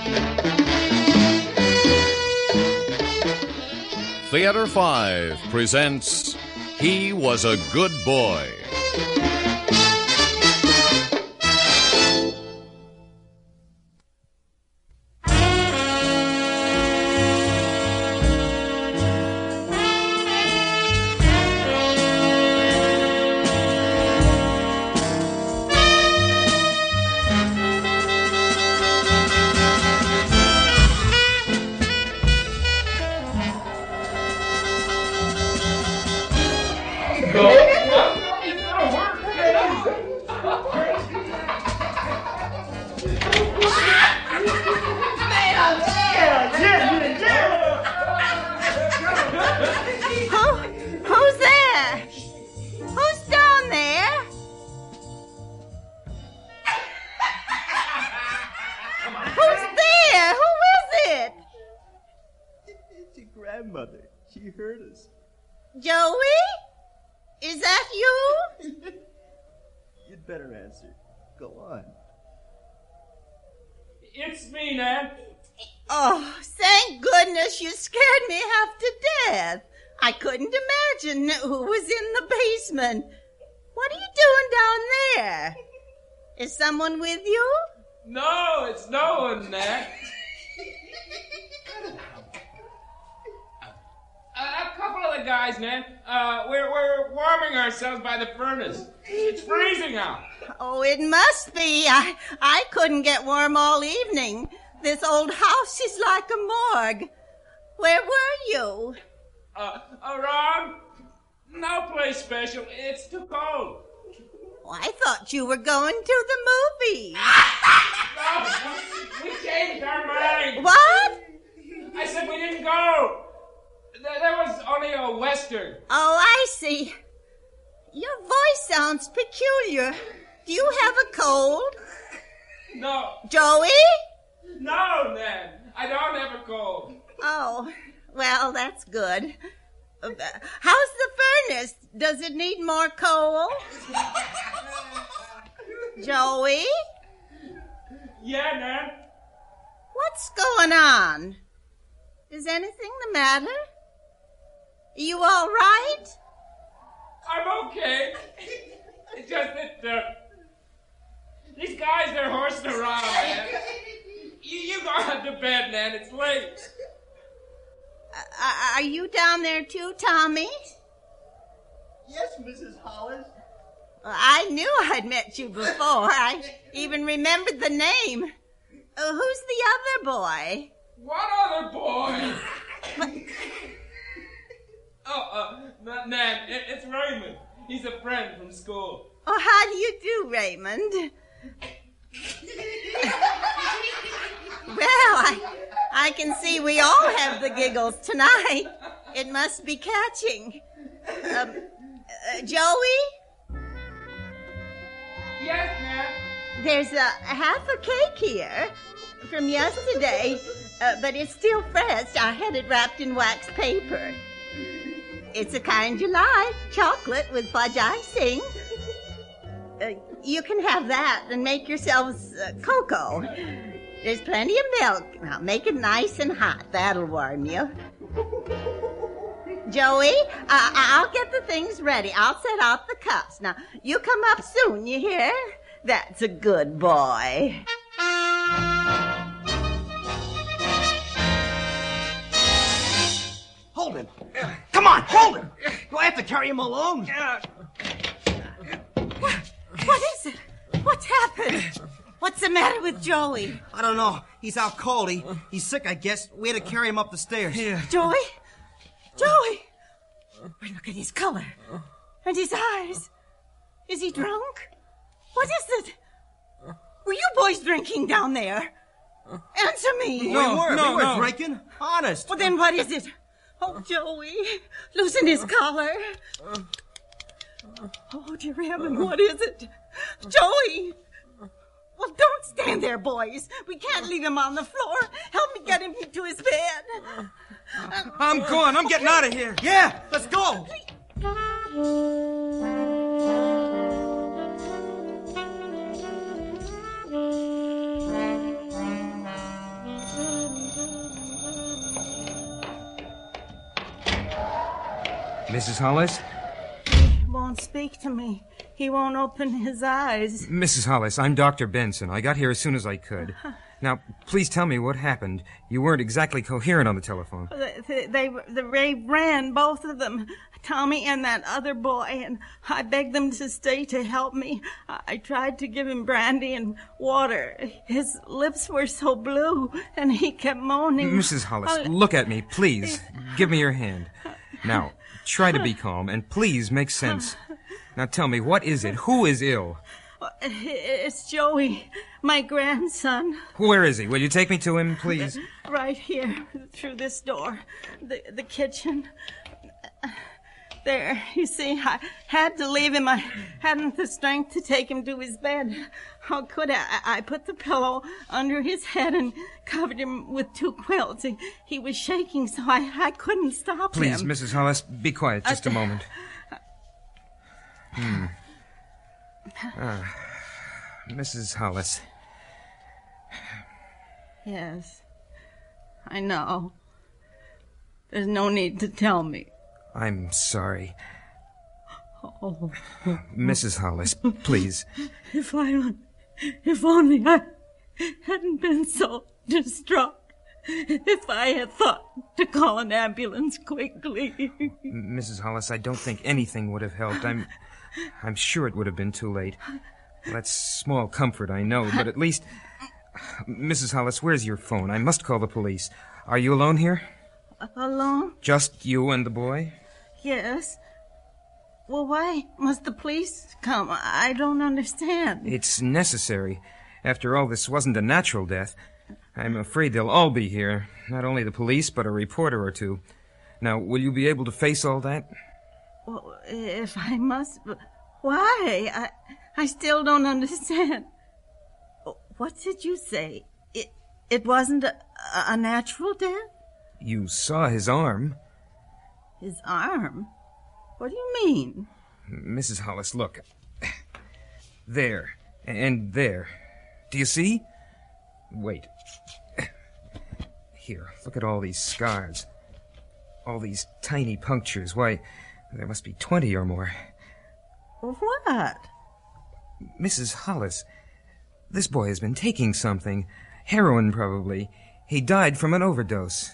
Theater 5 presents He Was a Good Boy. Who's there? Who's down there? Who's there? Who is it? It's your grandmother. She heard us. Joey? Is that you? You'd better answer. Go on. It's me, Nan. Oh, thank goodness you scared me half to death. I couldn't imagine who was in the basement. What are you doing down there? Is someone with you? No, it's no one, Nan. A couple of the guys, Nan. We're warming ourselves by the furnace. It's freezing out. Oh, it must be. I couldn't get warm all evening. This old house is like a morgue. Where were you? Wrong. No place special. It's too cold. Oh, I thought you were going to the movies. No, we changed our mind. What? I said we didn't go. There was only a Western. Oh, I see. Your voice sounds peculiar. Do you have a cold? No. Joey? No, Nan. I don't have a cold. Oh, well, that's good. How's the furnace? Does it need more coal? Joey? Yeah, Nan. What's going on? Is anything the matter? Are you all right? I'm okay. It's just that these guys, they're horsing around, man. You go on to bed, Nan. It's late. Are you down there too, Tommy? Yes, Mrs. Hollis. I knew I'd met you before. I even remembered the name. Who's the other boy? What other boy? Nan, it's Raymond. He's a friend from school. Oh, how do you do, Raymond? Well, I can see we all have the giggles tonight. It must be catching. Joey? Yes, Nan. There's half a cake here from yesterday, but it's still fresh. I had it wrapped in wax paper. It's the kind you like, chocolate with fudge icing. You can have that and make yourselves cocoa. There's plenty of milk. Now, make it nice and hot. That'll warm you. Joey, I'll get the things ready. I'll set out the cups. Now, you come up soon, you hear? That's a good boy. Hold him. Come on, hold him. Do I have to carry him alone? What is it? What's happened? What's the matter with Joey? I don't know. He's out cold. He's sick, I guess. We had to carry him up the stairs. Yeah. Joey? Joey! Look at his color. And his eyes. Is he drunk? What is it? Were you boys drinking down there? Answer me. We were drinking. Honest. Well, then what is it? Oh, Joey. Loosen his collar. Oh, dear heaven, what is it? Joey! Well, don't stand there, boys. We can't leave him on the floor. Help me get him to his bed. I'm going. I'm getting out of here. Yeah, let's go. Mrs. Hollis? He won't speak to me. He won't open his eyes. Mrs. Hollis, I'm Dr. Benson. I got here as soon as I could. Now, please tell me what happened. You weren't exactly coherent on the telephone. They ran, both of them, Tommy and that other boy, and I begged them to stay to help me. I tried to give him brandy and water. His lips were so blue, and he kept moaning. Mrs. Hollis, look at me, please. Give me your hand. Now, try to be calm, and please make sense. Now tell me, what is it? Who is ill? It's Joey, my grandson. Where is he? Will you take me to him, please? Right here, through this door. The kitchen. There, you see, I had to leave him. I hadn't the strength to take him to his bed. How could I? I put the pillow under his head and covered him with 2 quilts. He was shaking, so I couldn't stop him. Please, Mrs. Hollis, be quiet just a moment. Mrs. Hollis. Yes, I know. There's no need to tell me. I'm sorry. Oh. Mrs. Hollis, please. If only I hadn't been so distraught. If I had thought to call an ambulance quickly. Mrs. Hollis, I don't think anything would have helped. I'm sure it would have been too late. Well, that's small comfort, I know, but at least... Mrs. Hollis, where's your phone? I must call the police. Are you alone here? Alone? Just you and the boy? Yes. Well, why must the police come? I don't understand. It's necessary. After all, this wasn't a natural death. I'm afraid they'll all be here. Not only the police, but a reporter or two. Now, will you be able to face all that? Well, if I must... Why? I still don't understand. What did you say? It wasn't a natural death? You saw his arm. His arm? What do you mean? Mrs. Hollis, look. There. And there. Do you see? Wait. Here, look at all these scars. All these tiny punctures. Why, there must be 20 or more. What? Mrs. Hollis, this boy has been taking something. Heroin, probably. He died from an overdose.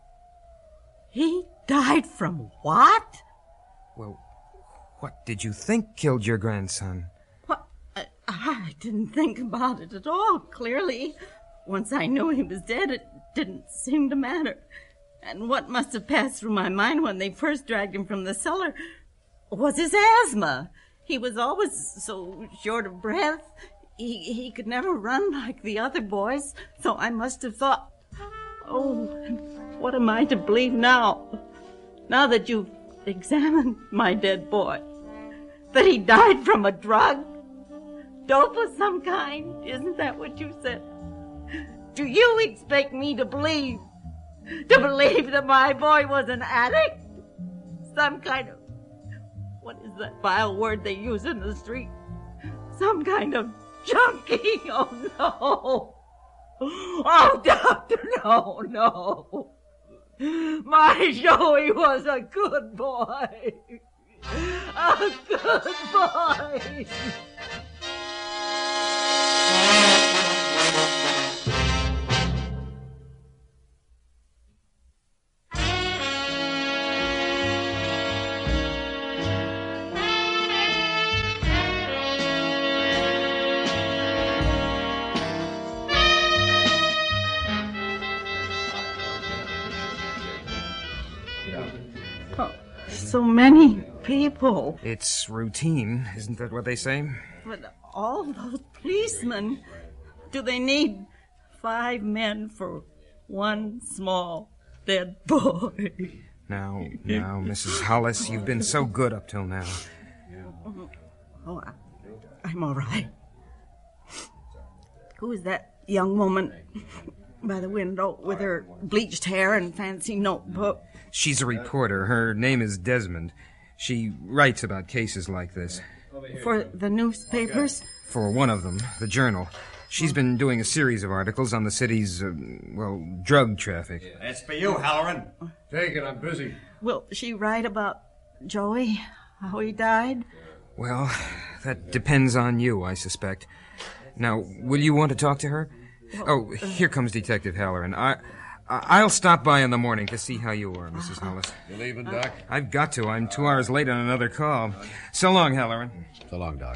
He died from what? Well, what did you think killed your grandson? What? I didn't think about it at all, clearly. Once I knew he was dead, it didn't seem to matter. And what must have passed through my mind when they first dragged him from the cellar was his asthma. He was always so short of breath. He could never run like the other boys, so I must have thought, oh, what am I to believe now? Now that you've examined my dead boy, that he died from a drug? Dope of some kind? Isn't that what you said? Do you expect me to believe that my boy was an addict? Some kind of, what is that vile word they use in the street? Some kind of junkie? Oh, no. Oh, doctor, no. My Joey was a good boy. A good boy. So many people. It's routine, isn't that what they say? But all those policemen, do they need 5 men for one small dead boy? Now, Mrs. Hollis, you've been so good up till now. Oh, I'm all right. Who is that young woman by the window with her bleached hair and fancy notebook? She's a reporter. Her name is Desmond. She writes about cases like this. For the newspapers? For one of them, the Journal. She's been doing a series of articles on the city's, drug traffic. That's for you, Halloran. Take it, I'm busy. Will she write about Joey, how he died? Well, that depends on you, I suspect. Now, will you want to talk to her? Oh, here comes Detective Halloran. I'll stop by in the morning to see how you are, Mrs. Hollis. You leaving, Doc? I've got to. I'm 2 hours late on another call. So long, Halloran. So long, Doc.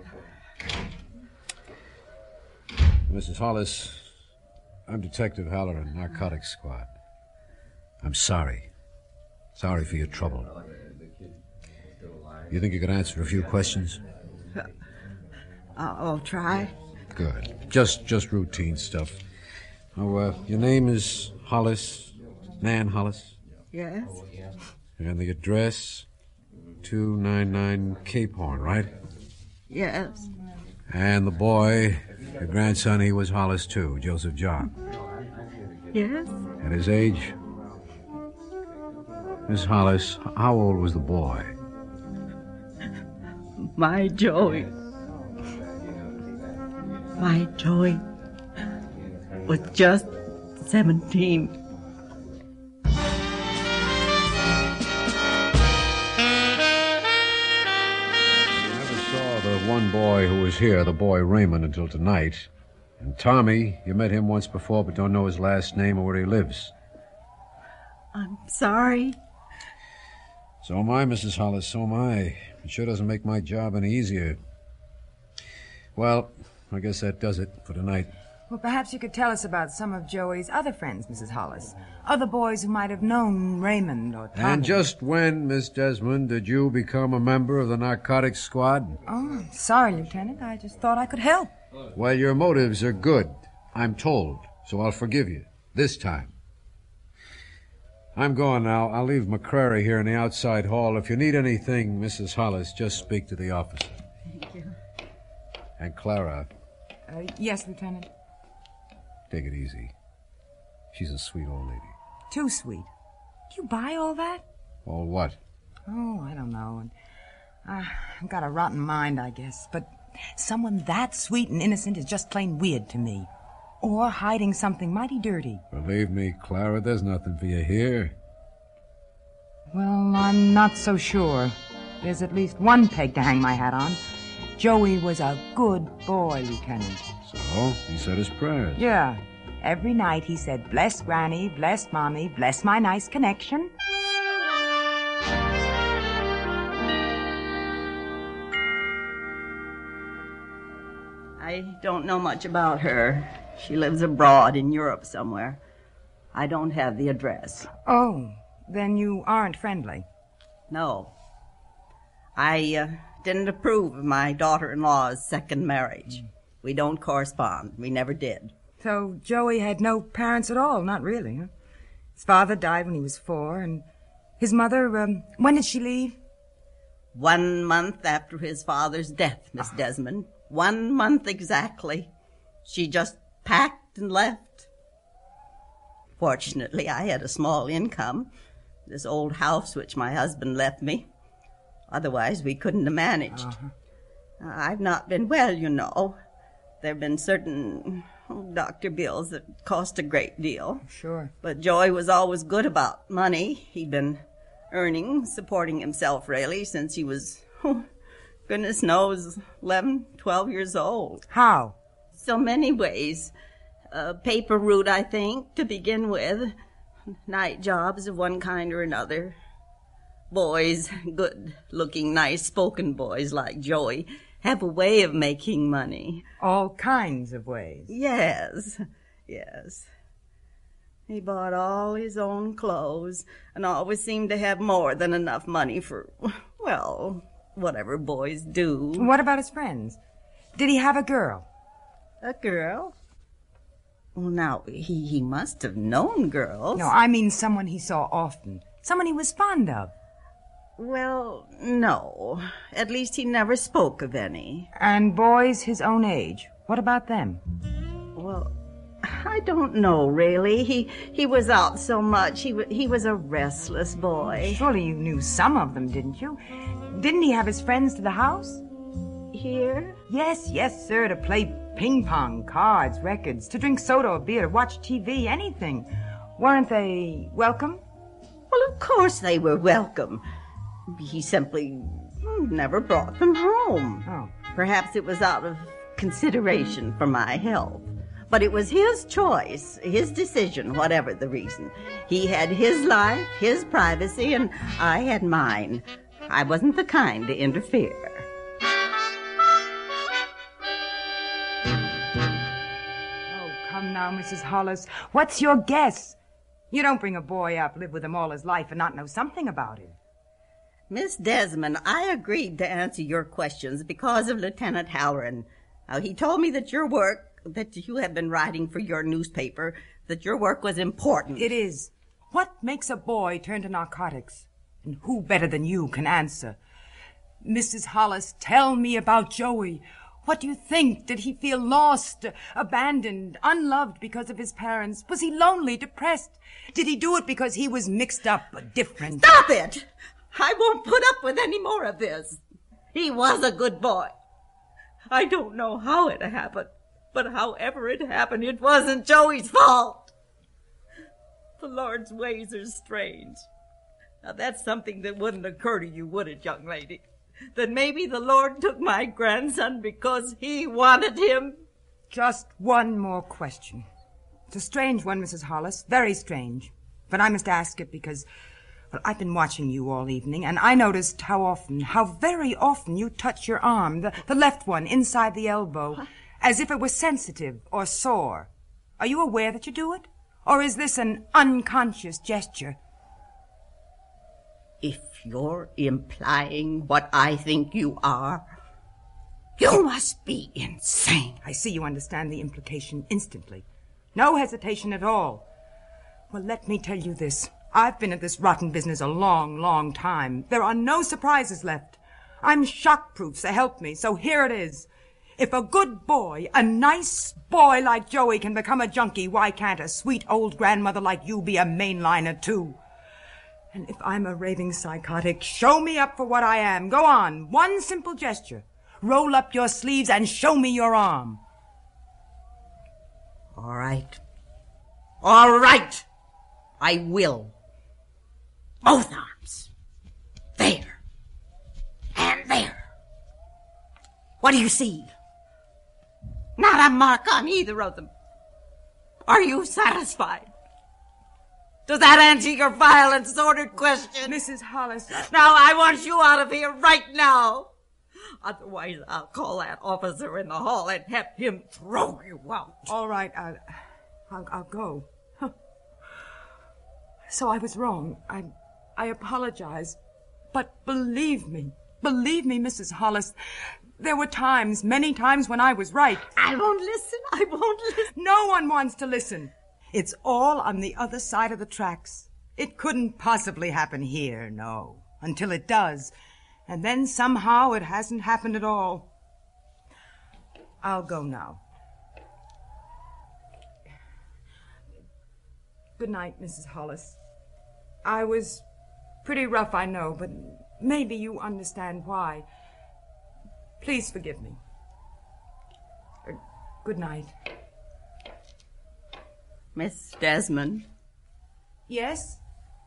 Mrs. Hollis, I'm Detective Halloran, Narcotics Squad. I'm sorry. Sorry for your trouble. You think you could answer a few questions? I'll try. Good. Just routine stuff. Oh, your name is Hollis, Nan Hollis? Yes? And the address, 299 Cape Horn, right? Yes. And the boy, your grandson, he was Hollis too, Joseph John. Yes? And his age? Miss Hollis, how old was the boy? My Joey. My Joey was just 17. The one boy who was here, the boy Raymond, until tonight. And Tommy, you met him once before but don't know his last name or where he lives. I'm sorry. So am I, Mrs. Hollis, so am I. It sure doesn't make my job any easier. Well, I guess that does it for tonight. Well, perhaps you could tell us about some of Joey's other friends, Mrs. Hollis. Other boys who might have known Raymond or Tommy. And just when, Miss Desmond, did you become a member of the Narcotics Squad? Oh, sorry, Lieutenant. I just thought I could help. Well, your motives are good, I'm told, so I'll forgive you. This time. I'm going now. I'll leave McCrary here in the outside hall. If you need anything, Mrs. Hollis, just speak to the officer. Thank you. And Clara, Yes, Lieutenant. take it easy. She's a sweet old lady. Too sweet. Do you buy all that? All what? Oh, I don't know. I've got a rotten mind, I guess. But someone that sweet and innocent is just plain weird to me. Or hiding something mighty dirty. Believe me, Clara, there's nothing for you here. Well, I'm not so sure. There's at least one peg to hang my hat on. Joey was a good boy, Lieutenant. So, he said his prayers. Yeah. Every night he said, "Bless Granny, bless Mommy, bless my nice connection." I don't know much about her. She lives abroad in Europe somewhere. I don't have the address. Oh, then you aren't friendly. No. I didn't approve of my daughter-in-law's second marriage. We don't correspond. We never did. So Joey had no parents at all, not really, huh? His father died when he was 4, and his mother, when did she leave? 1 month after his father's death, Miss Desmond. 1 month exactly. She just packed and left. Fortunately, I had a small income, this old house which my husband left me. Otherwise, we couldn't have managed. I've not been well, you know. There have been certain doctor bills that cost a great deal. Sure. But Joey was always good about money. He'd been earning, supporting himself, really, since he was, goodness knows, 11, 12 years old. How? So many ways. Paper route, I think, to begin with. Night jobs of one kind or another. Boys, good-looking, nice-spoken boys like Joey, have a way of making money. All kinds of ways. Yes. He bought all his own clothes and always seemed to have more than enough money for, well, whatever boys do. What about his friends? Did he have a girl? A girl? Well, now, he must have known girls. No, I mean someone he saw often. Someone he was fond of. Well, no. At least he never spoke of any. And boys his own age. What about them? Well, I don't know, really. He was out so much. He was a restless boy. Surely you knew some of them, didn't you? Didn't he have his friends to the house? Here? Yes, sir, to play ping pong, cards, records, to drink soda or beer, to watch TV, anything. Weren't they welcome? Well, of course they were welcome. He simply never brought them home. Oh. Perhaps it was out of consideration for my health. But it was his choice, his decision, whatever the reason. He had his life, his privacy, and I had mine. I wasn't the kind to interfere. Oh, come now, Mrs. Hollis. What's your guess? You don't bring a boy up, live with him all his life, and not know something about him. Miss Desmond, I agreed to answer your questions because of Lieutenant Halloran. Now, he told me that that you have been writing for your newspaper, that your work was important. It is. What makes a boy turn to narcotics? And who better than you can answer? Mrs. Hollis, tell me about Joey. What do you think? Did he feel lost, abandoned, unloved because of his parents? Was he lonely, depressed? Did he do it because he was mixed up, different? Stop it! I won't put up with any more of this. He was a good boy. I don't know how it happened, but however it happened, it wasn't Joey's fault. The Lord's ways are strange. Now, that's something that wouldn't occur to you, would it, young lady? That maybe the Lord took my grandson because he wanted him? Just one more question. It's a strange one, Mrs. Hollis, very strange. But I must ask it because, well, I've been watching you all evening, and I noticed how very often you touch your arm, the left one, inside the elbow, as if it was sensitive or sore. Are you aware that you do it? Or is this an unconscious gesture? If you're implying what I think you are, you must be insane. I see you understand the implication instantly. No hesitation at all. Well, let me tell you this. I've been at this rotten business a long, long time. There are no surprises left. I'm shock-proof, so help me. So here it is. If a good boy, a nice boy like Joey can become a junkie, why can't a sweet old grandmother like you be a mainliner too? And if I'm a raving psychotic, show me up for what I am. Go on. One simple gesture. Roll up your sleeves and show me your arm. All right. All right. I will. Both arms. There. And there. What do you see? Not a mark on either of them. Are you satisfied? Does that answer your vile and sordid question? Mrs. Hollis. Now I want you out of here right now. Otherwise, I'll call that officer in the hall and have him throw you out. All right, I'll go. Huh. So I was wrong. I apologize. But believe me, Mrs. Hollis, there were times, many times when I was right. I won't listen. No one wants to listen. It's all on the other side of the tracks. It couldn't possibly happen here, no, until it does. And then somehow it hasn't happened at all. I'll go now. Good night, Mrs. Hollis. I was pretty rough, I know, but maybe you understand why. Please forgive me. Good night. Miss Desmond. Yes?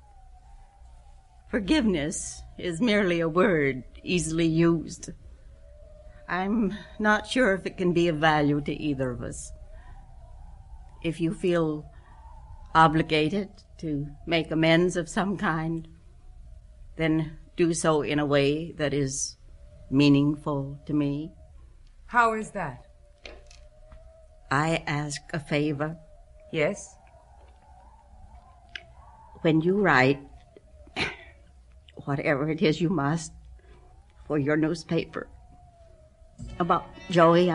Forgiveness is merely a word easily used. I'm not sure if it can be of value to either of us. If you feel obligated to make amends of some kind, then do so in a way that is meaningful to me. How is that? I ask a favor. Yes? When you write, whatever it is you must, for your newspaper, about Joey,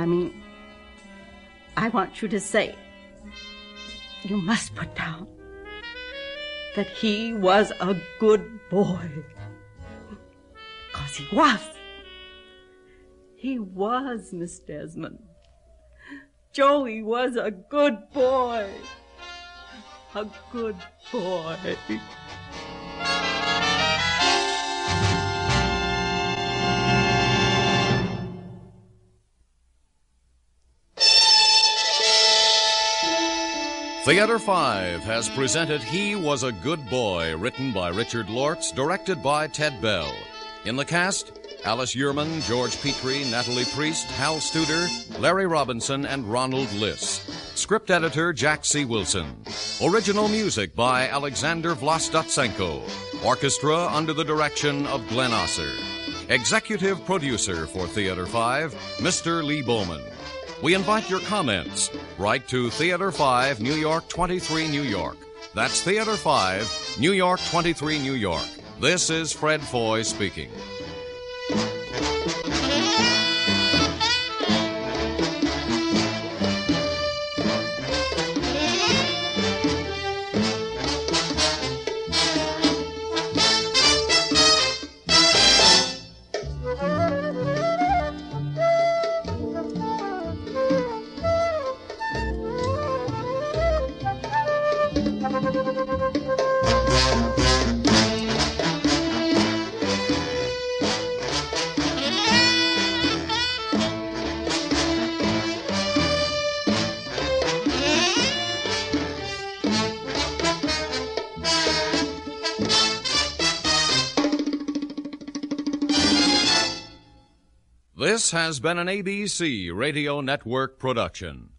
I want you to say, you must put down that he was a good boy. Because he was. He was, Miss Desmond. Joey was a good boy. A good boy. Theater 5 has presented He Was a Good Boy, written by Richard Lortz, directed by Ted Bell. In the cast, Alice Yearman, George Petrie, Natalie Priest, Hal Studer, Larry Robinson, and Ronald Liss. Script editor, Jack C. Wilson. Original music by Alexander Vlastotsenko. Orchestra under the direction of Glenn Osser. Executive producer for Theater 5, Mr. Lee Bowman. We invite your comments. Write to Theater 5, New York 23, New York. That's Theater 5, New York 23, New York. This is Fred Foy speaking. This has been an ABC Radio Network production.